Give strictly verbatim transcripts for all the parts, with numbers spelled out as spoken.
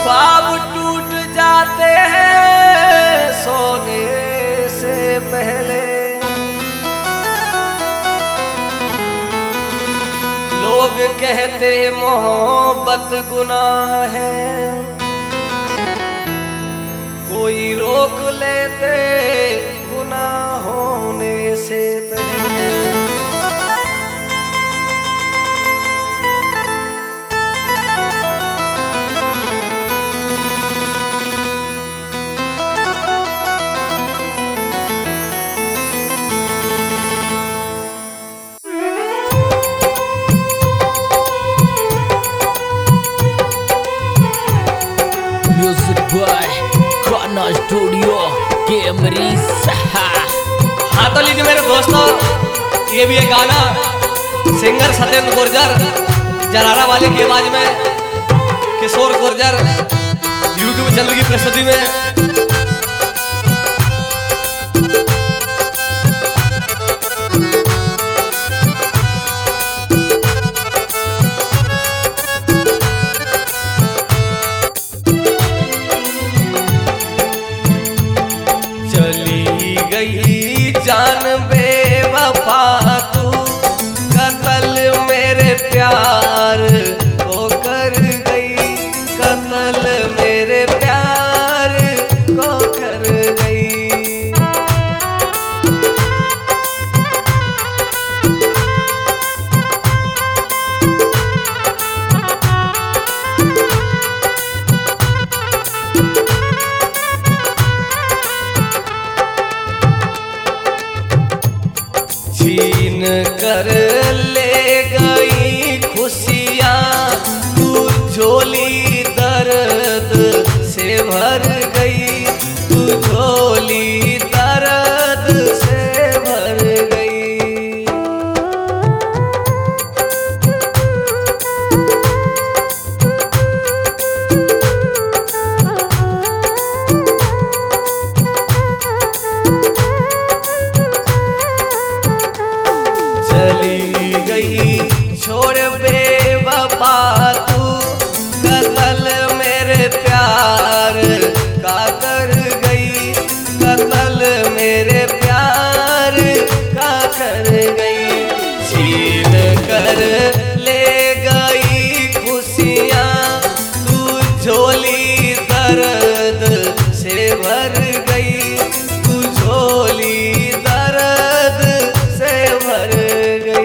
ख्वाब टूट जाते हैं सोने से पहले। लोग कहते मोहब्बत गुनाह है, कोई रोक लेते गुनाह होने से पहले। म्यूजिक बॉय खाना स्टूडियो कैमरीज। हाँ तो लीजिए मेरे दोस्तों, ये भी एक गाना सिंगर सत्येंद्र गुर्जर, जलारा वाले की आवाज में किशोर गुर्जर यूट्यूब चैनल की प्रस्तुति में। चली गई जान बेवफा तू, कत्ल मेरे प्यार को कर गई, कत्ल मेरे प्यार को कर गई। छीन कर ले गई खुशियाँ, तू झोली दर्द से भर गई, तू झोली दर्द से भर गई। चली गई छोड़ बेवफा तू, कत्ल मेरे प्यार का कर गई, कत्ल मेरे प्यार का कर गई। छीन कर ले गई खुशियाँ, तू झोली दर्द से भर गई, तू झोली दर्द से भर गई।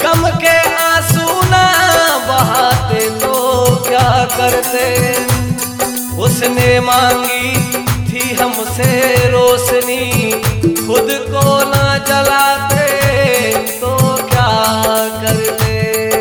करते उसने मांगी थी हमसे रोशनी, खुद को ना जलाते तो क्या करते।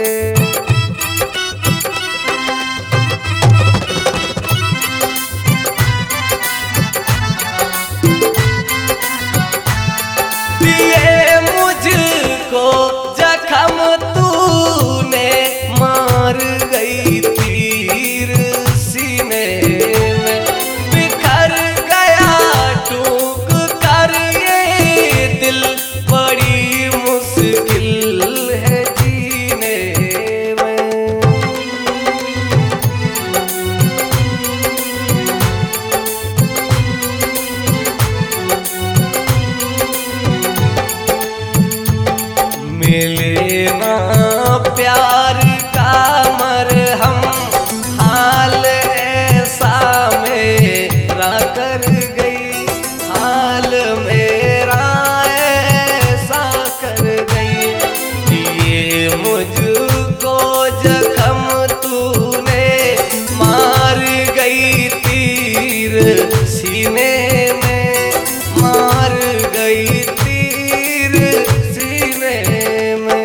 दिए मुझको जख्म तूने, मार गई तीर सीने में, बिखर गया टूक कर ये दिल, बड़ी मुश्किल है जीने में। मिले ना प्यार का मरहम, हाल ऐसा मेरा कर गई, हाल मेरा ऐसा कर गई। ये मुझको जख्म तूने, मार गई तीर सीने में, मार गई तीर सीने में।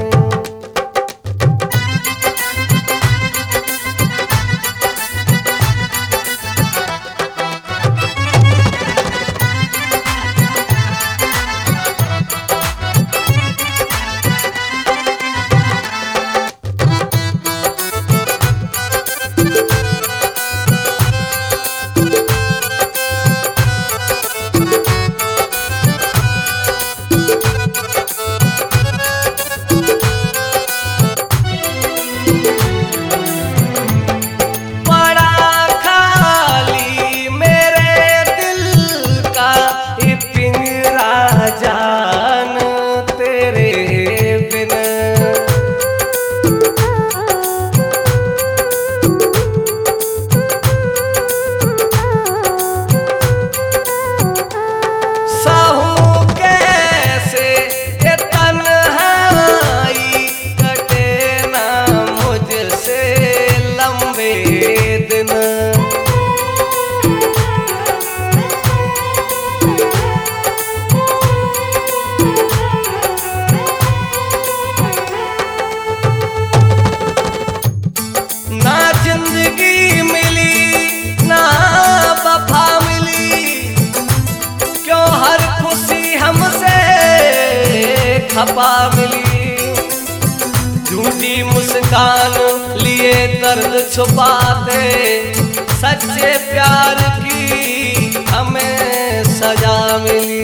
खपा मिली, झूठी मुस्कान लिए दर्द छुपाते, सच्चे प्यार की हमें सजा मिली।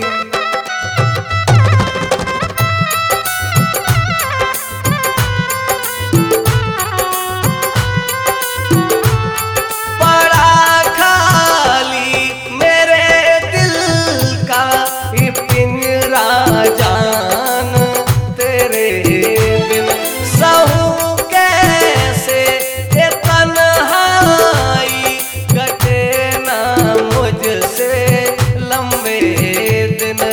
पड़ा खाली मेरे दिल का ये पिंजरा, जान तेरे बिन सहूं कैसे ये तन्हाई, कटे ना मुझसे लंबे दिन।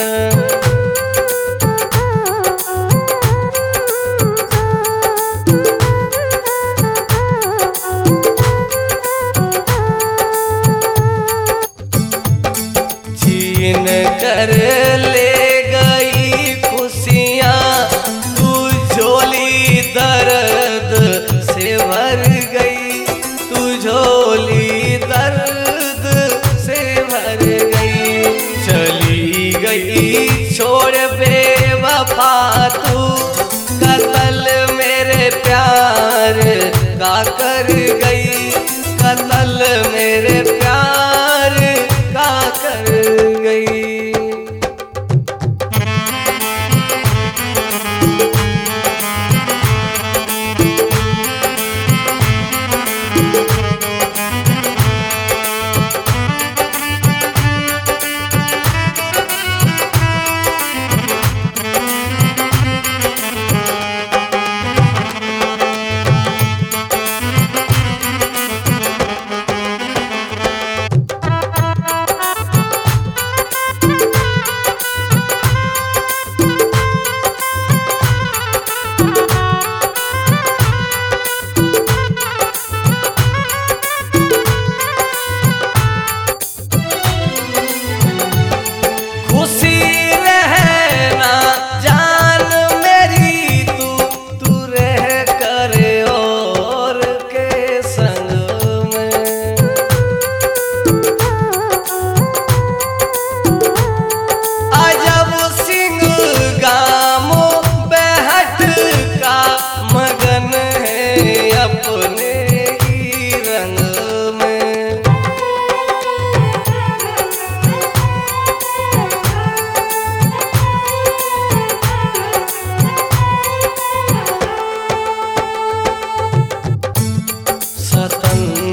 छीन कर ले गई खुशियाँ, तू झोली दर्द से भर गई, तू झोली दर्द से भर गई। चली गई छोड़ बेवफा तू, कत्ल मेरे प्यार का कर गई, कत्ल मेरे प्यार का कर गई।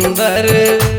सुंदर